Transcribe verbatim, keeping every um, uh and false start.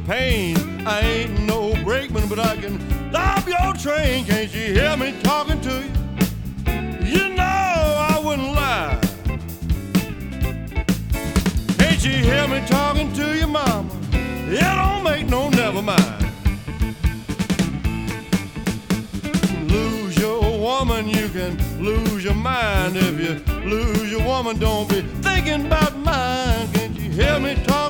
pain. I ain't no brakeman, but I can stop your train. Can't you hear me talking to you? You know I wouldn't lie. Can't you hear me talking to your mama? It don't make no never mind. Lose your woman, you can lose your mind. If you lose your woman, don't be thinking about mine. Can't you hear me talking?